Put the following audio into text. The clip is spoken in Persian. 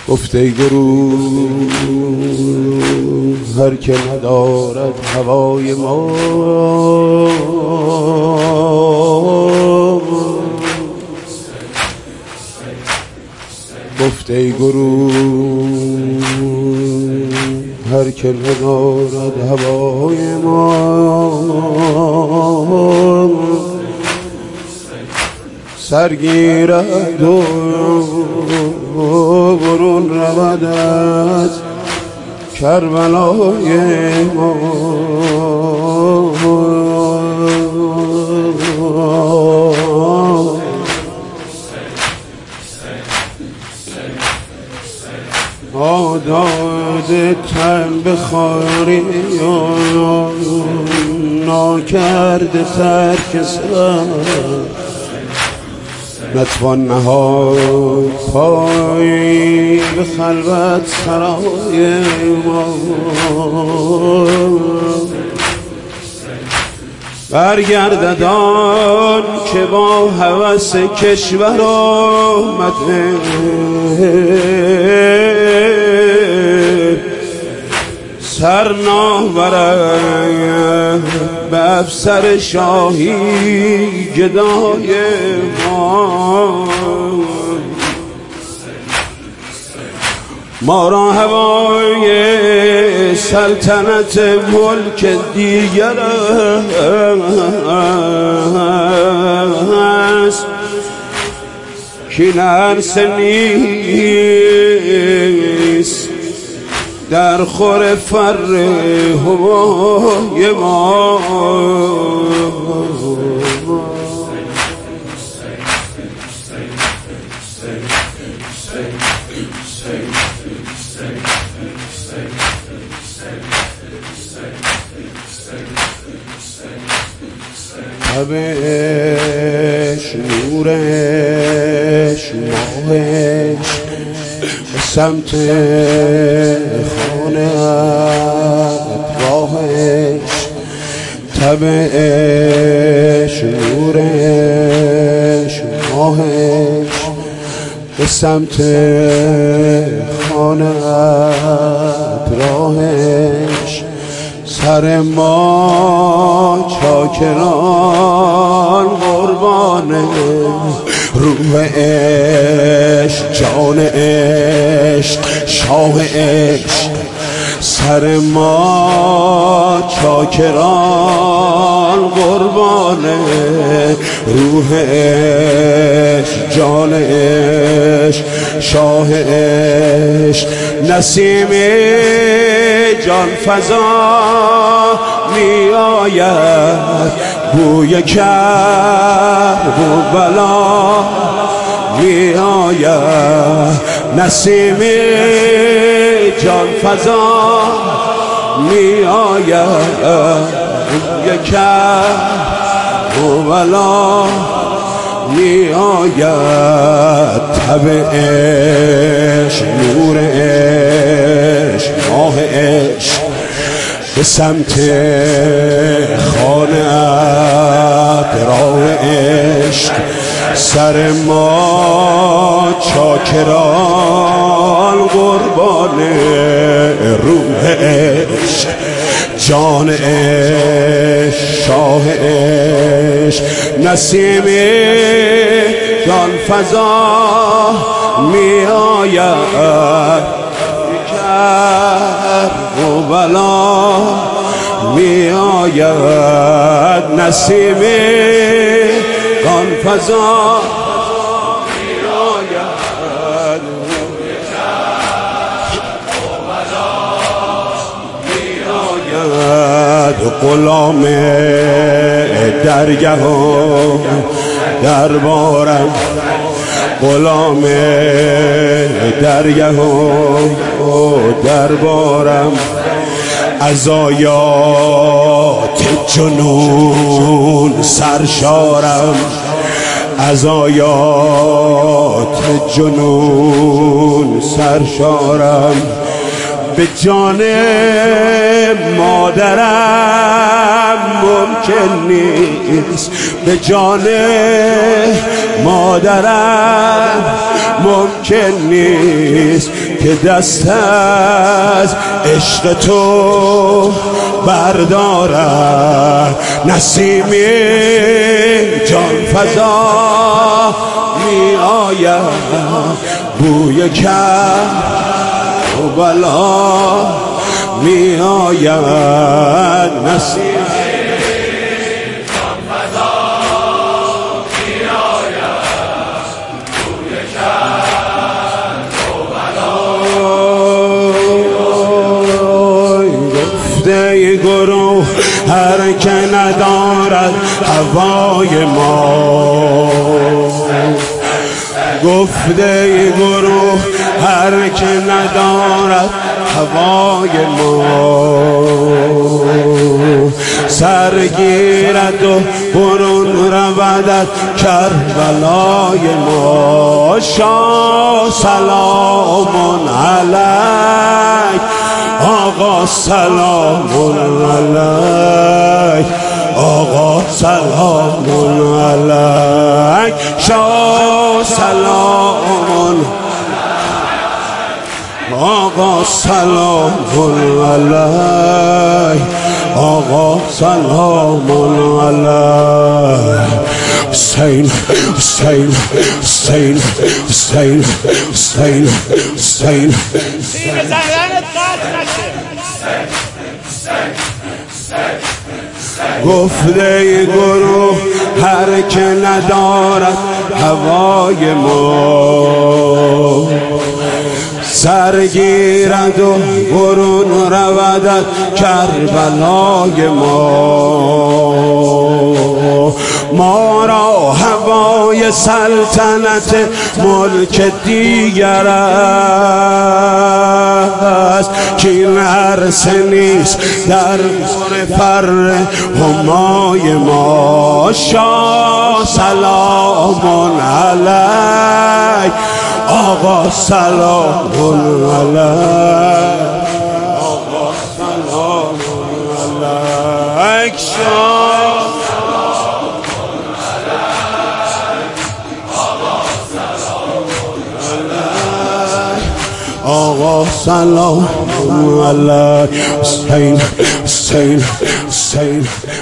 گفته ای گروه هر که ندارد هوای ما، گفته ای گروه هر که ندارد هوای ما، سرگیرد و برون رود از کربلای ما. داد تن بخاری ناکرد ترک سر، نتوان نهاد پای به خلوت سرای ما. برگردد آن که با هوس کشور آمده، سر ناورد به افسر شاهی گدای ما را هوای سلطنت ملک دیگر است کین عرصه نیست در خور فر هوای ما. تبش نورش ماهش به سمت خانه راهش، تبش نورش ماهش به سمت خانه راهش، سر ما چاکران قربان روح عشق، جان عشق، شاه عشق، سر ما چاکران قربان روح عشق، جان عشق، شاه عشق. نسیم جان فضا می آید، بوی کرب و بلا می آید، نسیم جان فضا می آید، بوی کرب و بلا می آید. تب عشق، نور عشق، ماه عشق به سمت خانه راه عشق، سر ما چاکران قربان روح عشق، جان عشق، شاه عشق. نسیم جان فضا می آید، کرب و بلا می آید، نسیم جان فضا می آید، کرب و بلا می آید. غلام درگه و دربارم، غلام درگه و دربارم، از آیات جنون سرشارم، از آیات جنون سرشارم. به جان مادرم ممکن نیست، به جان مادرم ممکن نیست که دست از عشق تو بردارد. نسیمی جان فضا می آید، بوی کربلا می آید. نسیمی جان فضا می آید، بوی کربلا. گفته گروه هر که ندارد هوای ما، گفته گروه هر که ندارد هوای ما، سرگیرد و برون رودد کربلای ما. شاه سلام علیک، آقا سلام علیک، آقا سلام علیک. شاه سلام، آقا سلام علیک، آقا سلام علیک. حسین حسین حسین حسین حسین حسین. گفته گروه هر که ندارد هوای ما، سرگیرد و برون رودد کربلای ما را هوای سلطنت ملک دیگر است، که این عرصه نیست در فر همای ما. شاه سلام علیک، آقا سلام علیک، آقا سلام علیک. شاه آقا سلام علیک. حسین حسین حسین